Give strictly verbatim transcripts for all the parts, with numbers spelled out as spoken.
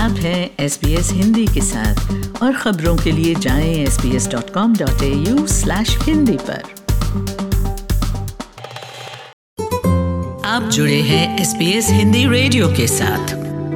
आप हैं S B S Hindi के साथ और खबरों के लिए जाएं S B S dot com dot A U slash Hindi पर। आप जुड़े हैं S B S Hindi radio के साथ।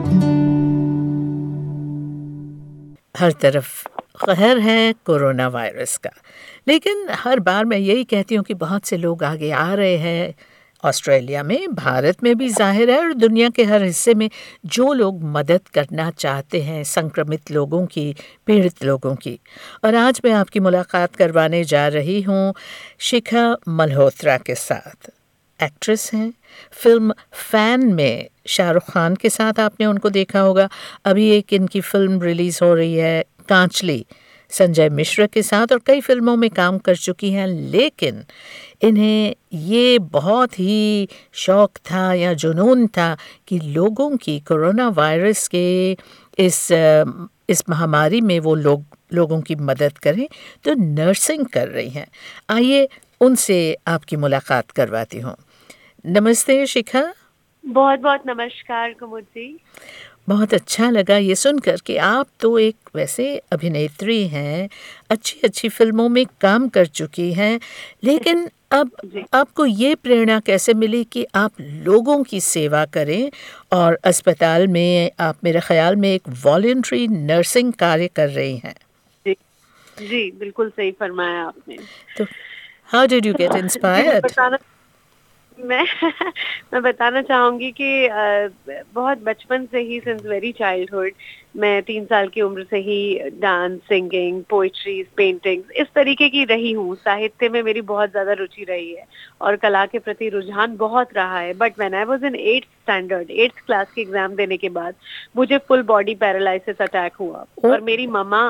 हर तरफ कहर है कोरोना वायरस का, लेकिन हर बार मैं यही कहती हूँ कि बहुत से लोग आगे आ रहे हैं। ऑस्ट्रेलिया में, भारत में भी जाहिर है, और दुनिया के हर हिस्से में जो लोग मदद करना चाहते हैं संक्रमित लोगों की, पीड़ित लोगों की। और आज मैं आपकी मुलाकात करवाने जा रही हूँ शिखा मल्होत्रा के साथ। एक्ट्रेस हैं। फिल्म फैन में शाहरुख खान के साथ आपने उनको देखा होगा। अभी एक इनकी फिल्म रिलीज़ हो रही है कांचली, संजय मिश्रा के साथ, और कई फिल्मों में काम कर चुकी हैं। लेकिन इन्हें ये बहुत ही शौक़ था या जुनून था कि लोगों की कोरोना वायरस के इस इस महामारी में वो लोग लोगों की मदद करें, तो नर्सिंग कर रही हैं। आइए उनसे आपकी मुलाकात करवाती हूँ। नमस्ते शिखा। बहुत बहुत नमस्कार कुमुद जी। बहुत अच्छा लगा ये सुनकर कि आप तो एक वैसे अभिनेत्री हैं, अच्छी अच्छी फिल्मों में काम कर चुकी हैं, लेकिन अब आपको ये प्रेरणा कैसे मिली कि आप लोगों की सेवा करें और अस्पताल में आप, मेरे ख्याल में, एक वॉलंटरी नर्सिंग कार्य कर रही हैं। जी जी बिल्कुल सही फरमाया आपने। तो how did you get inspired? मैं मैं बताना चाहूँगी कि बहुत बचपन से ही, सिंस वेरी चाइल्डहुड, मैं तीन साल की उम्र से ही डांस, सिंगिंग, पोइट्री, पेंटिंग्स इस तरीके की रही हूँ। साहित्य में मेरी बहुत ज़्यादा रुचि रही है और कला के प्रति रुझान बहुत रहा है। But when I was in eighth standard, eighth class के एग्जाम देने के बाद मुझे फुल बॉडी पैरालिसिस अटैक हुआ और मेरी मम्मा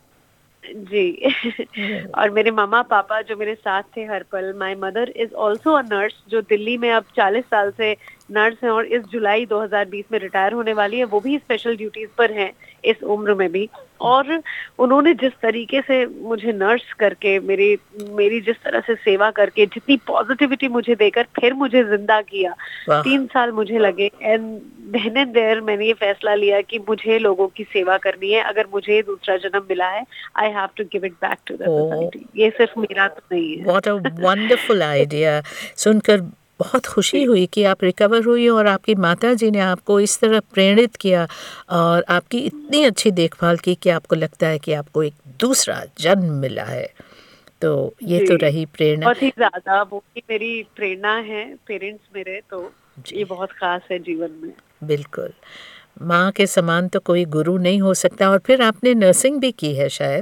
जी और मेरे मामा पापा जो मेरे साथ थे हर पल। My mother is also a nurse, जो दिल्ली में अब चालीस साल से नर्स हैं और इस जुलाई दो हज़ार बीस में रिटायर होने वाली है। वो भी स्पेशल ड्यूटीज पर हैं इस उम्र में भी। और उन्होंने जिस तरीके से मुझे नर्स करके, मेरी मेरी जिस तरह से सेवा करके, जितनी पॉजिटिविटी मुझे देकर फिर मुझे जिंदा किया, तीन साल मुझे लगे। एंड देन एंड देयर मैंने ये फैसला लिया कि मुझे लोगों की सेवा करनी है। अगर मुझे दूसरा जन्म मिला है, I have to give it back to the society. ये सिर्फ मेरा तो नहीं है। What a wonderful idea. सुनकर बहुत खुशी हुई कि आप रिकवर हुई और आपकी माता जी ने आपको इस तरह प्रेरित किया और आपकी इतनी अच्छी देखभाल की कि आपको लगता है कि आपको एक दूसरा जन्म मिला है। तो ये तो रही प्रेरणा। बहुत ही ज्यादा वो ही मेरी प्रेरणा है, पेरेंट्स मेरे, तो ये बहुत खास है जीवन में। बिल्कुल, माँ के समान तो कोई गुरु नहीं हो सकता। और फिर आपने नर्सिंग भी की है शायद?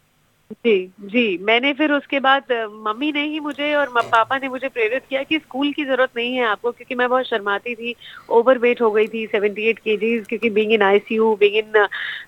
जी जी मैंने फिर उसके बाद मम्मी ने ही मुझे और पापा ने मुझे प्रेरित किया कि स्कूल की जरूरत नहीं है आपको, क्योंकि मैं बहुत शर्माती थी, ओवरवेट हो गई थी, अठहत्तर केजीज, क्योंकि being in ICU, being in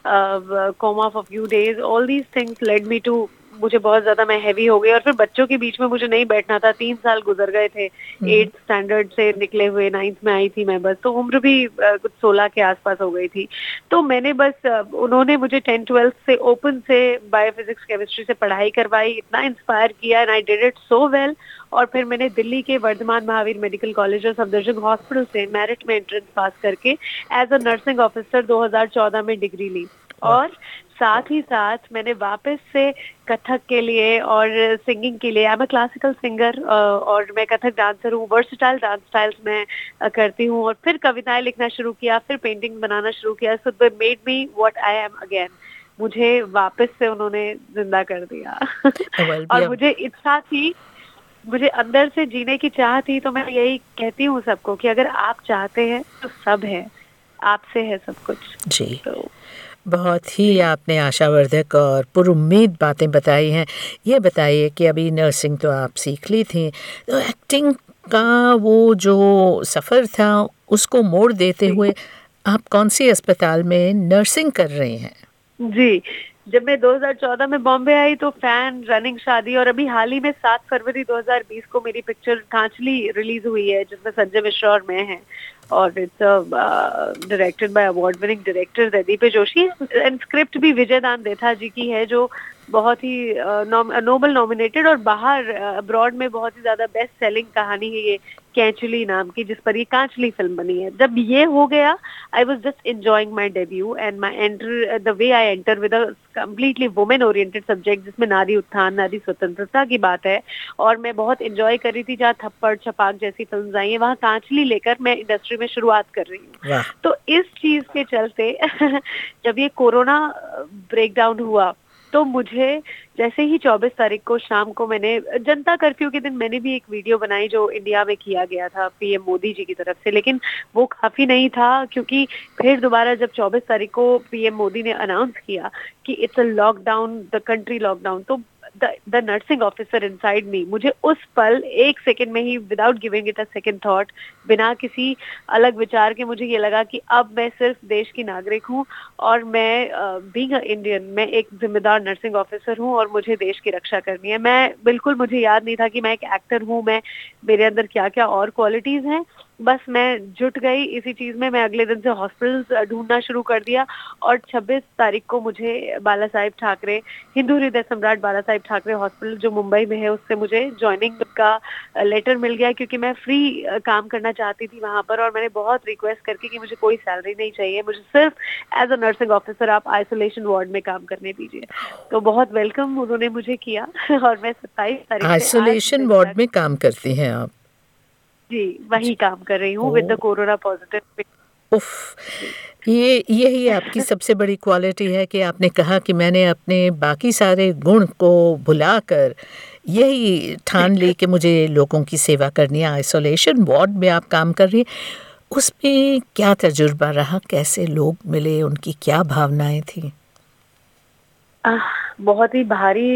coma for few days, all these things led me to, मुझे बहुत ज्यादा, मैं हैवी हो गई। और फिर बच्चों के बीच में मुझे नहीं बैठना था। तीन साल गुजर गए थे, एट्थ स्टैंडर्ड से निकले हुए, नाइन्थ में आई थी मैं बस, तो उम्र भी कुछ सोलह के आसपास हो गई थी। तो मैंने बस, उन्होंने मुझे टेंथ ट्वेल्थ से ओपन से बायोफिजिक्स केमिस्ट्री से पढ़ाई करवाई, इतना इंस्पायर किया, and I did it so well. और फिर मैंने दिल्ली के वर्धमान महावीर मेडिकल कॉलेज और सफदरजंग हॉस्पिटल से मेरिट में एंट्रेंस पास करके एज अ नर्सिंग ऑफिसर दो हज़ार चौदह में डिग्री ली। और साथ ही साथ मैंने वापस से कथक के लिए और सिंगिंग के लिए, I am a classical singer और मैं कथक डांसर हूँ, वर्सटाइल डांस स्टाइल्स में करती हूँ। और फिर कविताएं लिखना शुरू किया, फिर पेंटिंग बनाना शुरू किया। So they made me what I am again. मुझे वापस से उन्होंने जिंदा कर दिया। और मुझे इच्छा थी, मुझे अंदर से जीने की चाह थी। तो मैं यही कहती हूँ सबको कि अगर आप चाहते हैं तो सब है, आपसे है सब कुछ। जी, तो बहुत ही आपने आशावर्धक और पुरुम्मीद बातें बताई हैं। ये बताइए कि अभी नर्सिंग तो आप सीख ली थी, तो एक्टिंग का वो जो सफ़र था उसको मोड़ देते हुए आप कौन सी अस्पताल में नर्सिंग कर रही हैं? जी, जब मैं दो हज़ार चौदह में बॉम्बे आई तो फैन, रनिंग, शादी, और अभी हाल ही में सात फरवरी दो हज़ार बीस को मेरी पिक्चर कांचली रिलीज हुई है, जिसमें संजय मिश्रा और मैं हैं। और it's directed by award winning director Radeep Joshi, and script भी विजय दान देथा जी की है, जो बहुत ही नोबल नॉमिनेटेड और बाहर अब्रॉड में बहुत ही ज्यादा बेस्ट सेलिंग कहानी है ये, कैंचुली नाम की, जिस पर ये कांचली फिल्म बनी है। जब ये हो गया, I was just enjoying my debut and my enter, the way I enter with a completely women oriented subject, जिसमें नारी उत्थान, नारी स्वतंत्रता की बात है, और मैं बहुत एंजॉय कर रही थी। जहाँ थप्पड़, छपाक जैसी फिल्म आई है, वहाँ कांचली लेकर मैं इंडस्ट्री में शुरुआत कर रही हूँ। तो इस चीज के चलते जब ये कोरोना ब्रेकडाउन हुआ, तो मुझे जैसे ही चौबीस तारीख को शाम को, मैंने जनता कर्फ्यू के दिन मैंने भी एक वीडियो बनाई जो इंडिया में किया गया था पीएम मोदी जी की तरफ से, लेकिन वो काफी नहीं था, क्योंकि फिर दोबारा जब चौबीस तारीख को पीएम मोदी ने अनाउंस किया कि it's a lockdown, the country lockdown, तो the nursing officer inside me, मुझे उस पल एक सेकंड में ही, without giving it a second thought, बिना किसी अलग विचार के, मुझे ये लगा कि अब मैं सिर्फ देश की नागरिक हूँ, और मैं बीइंग अ इंडियन, मैं एक जिम्मेदार नर्सिंग ऑफिसर हूँ, और मुझे देश की रक्षा करनी है। मैं बिल्कुल, मुझे याद नहीं था कि मैं एक एक्टर हूँ, मैं मेरे अंदर क्या क्या और क्वालिटीज हैं, बस मैं जुट गई इसी चीज में। मैं अगले दिन से हॉस्पिटल्स ढूंढना शुरू कर दिया, और छब्बीस तारीख को मुझे बाला साहेब ठाकरे, हिंदू हृदय सम्राट बाला साहेब ठाकरे हॉस्पिटल जो मुंबई में है, उससे मुझे ज्वाइनिंग का लेटर मिल गया, क्योंकि मैं फ्री काम करना चाहती थी वहां पर, और मैंने बहुत रिक्वेस्ट करके कि मुझे कोई सैलरी नहीं चाहिए, मुझे सिर्फ एज अ नर्सिंग ऑफिसर आप आइसोलेशन वार्ड में काम करने दीजिए। तो बहुत वेलकम उन्होंने मुझे किया, और मैं सत्ताईस तारीख से आइसोलेशन वार्ड में काम करती हैं आप? जी, वही काम कर रही हूँ विद द कोरोना पॉजिटिव। उफ, ये यही आपकी सबसे बड़ी क्वालिटी है कि आपने कहा कि मैंने अपने बाकी सारे गुण को भुलाकर यही ठान ली कि मुझे लोगों की सेवा करनी है। आइसोलेशन वार्ड में आप काम कर रही हैं, उसमें क्या तजुर्बा रहा, कैसे लोग मिले, उनकी क्या भावनाएं थी? बहुत ही भारी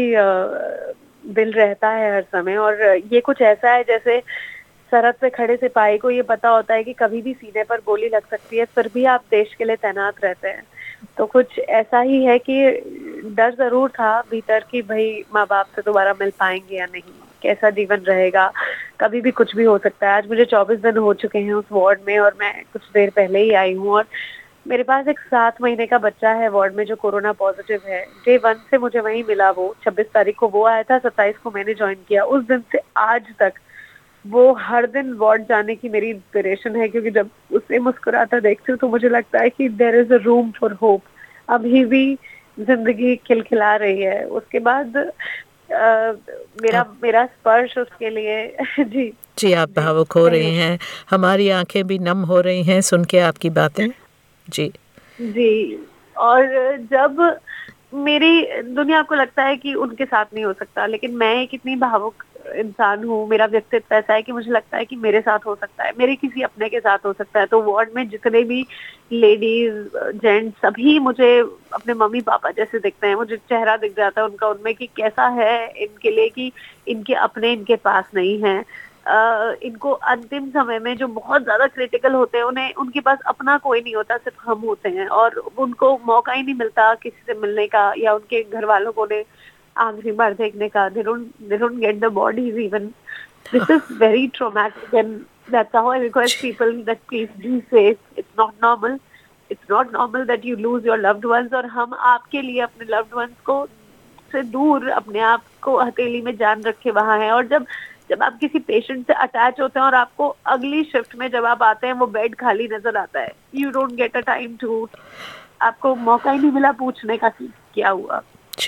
दिल रहता है हर समय, और ये कुछ ऐसा है जैसे सरहद पे खड़े सिपाही को ये पता होता है कि कभी भी सीने पर गोली लग सकती है, फिर भी आप देश के लिए तैनात रहते हैं। तो कुछ ऐसा ही है कि डर जरूर था भीतर कि भाई माँ बाप से दोबारा मिल पाएंगे या नहीं, कैसा जीवन रहेगा, कभी भी कुछ भी हो सकता है। आज मुझे चौबीस दिन हो चुके हैं उस वार्ड में, और मैं कुछ देर पहले ही आई हूँ, और मेरे पास एक सात महीने का बच्चा है वार्ड में जो कोरोना पॉजिटिव है। डे वन से मुझे वहीं मिला, वो छब्बीस तारीख को वो आया था, सत्ताईस को मैंने ज्वाइन किया। उस दिन से आज तक वो हर दिन वार्ड जाने की मेरी इंस्पिरेशन है, क्योंकि जब उसे मुस्कुराता देखती हूँ तो मुझे लगता है कि there is a room for hope, अभी भी जिंदगी खिलखिला रही है। उसके बाद आ, मेरा मेरा स्पर्श उसके लिए जी जी आप भावुक हो रही हैं, हमारी आंखें भी नम हो रही हैं सुन के आपकी बातें। जी जी, और जब मेरी दुनिया को लगता है कि उनके साथ नहीं हो सकता, लेकिन मैं एक इतनी भावुक इंसान हूँ, मेरा व्यक्तित्व ऐसा है कि मुझे लगता है कि मेरे साथ हो सकता है, मेरे किसी अपने के साथ हो सकता है। तो वार्ड में जितने भी लेडीज जेंट्स सभी मुझे अपने मम्मी पापा जैसे दिखते हैं, मुझे चेहरा दिख जाता है उनका उनमें कि कैसा है इनके लिए कि इनके अपने इनके पास नहीं है। Uh, इनको अंतिम समय में जो बहुत ज्यादा क्रिटिकल होते हैं, उन्हें उनके पास अपना कोई नहीं होता, सिर्फ हम होते हैं, और उनको मौका ही नहीं मिलता किसी से मिलने का या उनके घर वालों को ने आखिरी बार देखने का। they don't they don't get the bodies even. This is very traumatic, and that's how I request people that please be safe. It's not normal. It's not normal that you lose your loved ones, और हम आपके लिए अपने loved ones को से दूर अपने आप को हथेली में जान रखे वहाँ हैं। और जब जब आप किसी पेशेंट से अटैच होते हैं और आपको अगली शिफ्ट में जब आप आते हैं वो बेड खाली नजर आता है, you don't get a time to, आपको मौका ही नहीं मिला पूछने का कि क्या हुआ।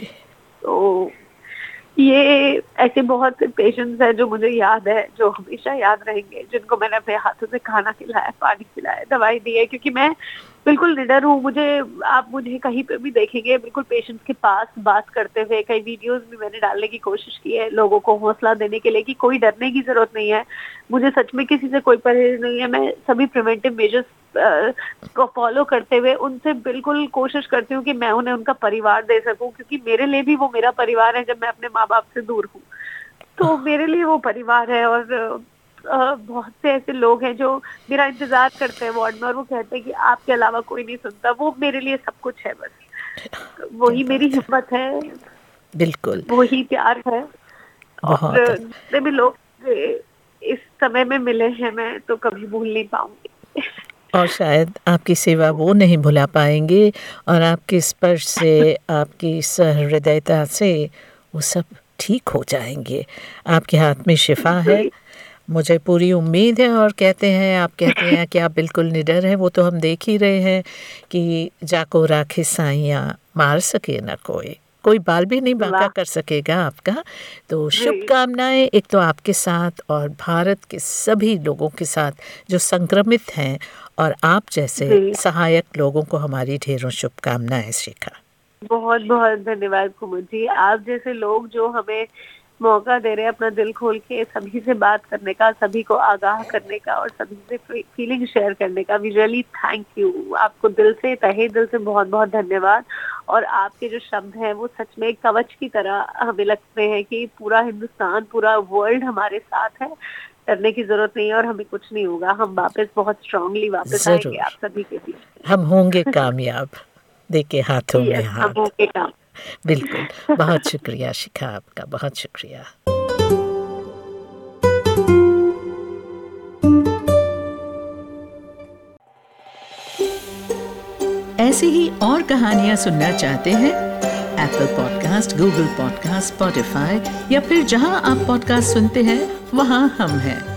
तो ये ऐसे बहुत से पेशेंट्स हैं जो मुझे याद है, जो हमेशा याद रहेंगे, जिनको मैंने अपने हाथों से खाना खिलाया, पानी पिलाया, दवाई दी है, क्योंकि मैं बिल्कुल निडर हूँ। मुझे आप मुझे कहीं पे भी देखेंगे बिल्कुल पेशेंट्स के पास बात करते हुए। कई वीडियोस भी मैंने डालने की कोशिश की है लोगों को हौसला देने के लिए कि कोई डरने की जरूरत नहीं है, मुझे सच में किसी से कोई परहेज नहीं है। मैं सभी प्रिवेंटिव मेजर्स को फॉलो करते हुए उनसे बिल्कुल कोशिश करती हूँ कि मैं उन्हें उनका परिवार दे सकूं, क्योंकि मेरे लिए भी वो मेरा परिवार है जब मैं अपने माँ बाप से दूर हूँ। तो मेरे लिए वो परिवार है, और Uh, बहुत से ऐसे लोग हैं जो मेरा इंतजार करते हैं वार्ड में, और वो कहते हैं कि आपके अलावा कोई नहीं सुनता। वो मेरे लिए सब कुछ है, बस वही मेरी हिम्मत है, बिल्कुल वही प्यार है। और जितने भी लोग इस समय में मिले हैं मैं तो कभी भूल नहीं पाऊंगी, और शायद आपकी सेवा वो नहीं भुला पाएंगे, और आपके स्पर्श से, आपकी सहृदयता से वो सब ठीक हो जाएंगे। आपके हाथ में शिफा है, मुझे पूरी उम्मीद है, और कहते हैं आप कहते हैं कि आप बिल्कुल निडर हैं, वो तो हम देख ही रहे हैं कि जाको राखे साइयाँ मार सके ना कोई, कोई बाल भी नहीं बांका कर सकेगा आपका। तो शुभकामनाएं एक तो आपके साथ और भारत के सभी लोगों के साथ जो संक्रमित हैं, और आप जैसे सहायक लोगों को हमारी ढेरों शुभकामनाएं शिखा। बहुत बहुत धन्यवाद कुमुद जी, आप जैसे लोग जो हमें मौका दे रहे हैं अपना दिल खोल के सभी से बात करने का, सभी को आगाह करने का और सभी से फीलिंग शेयर करने का। वी रियली थैंक यू, आपको दिल से, तहे दिल से बहुत बहुत धन्यवाद। और आपके जो शब्द हैं वो सच में एक कवच की तरह हमें लगते हैं कि पूरा हिंदुस्तान, पूरा वर्ल्ड हमारे साथ है, डरने की जरूरत नहीं है और हमें कुछ नहीं होगा। हम वापस बहुत स्ट्रांगली वापस आएंगे आप सभी के बीच। हम होंगे कामयाब, देखे हाथों में हाथ। हम होंगे काम। बिल्कुल। बहुत शुक्रिया शिखा, आपका बहुत शुक्रिया। ऐसी ही और कहानियां सुनना चाहते हैं? Apple podcast, Google podcast, Spotify या फिर जहां आप पॉडकास्ट सुनते हैं वहां हम हैं।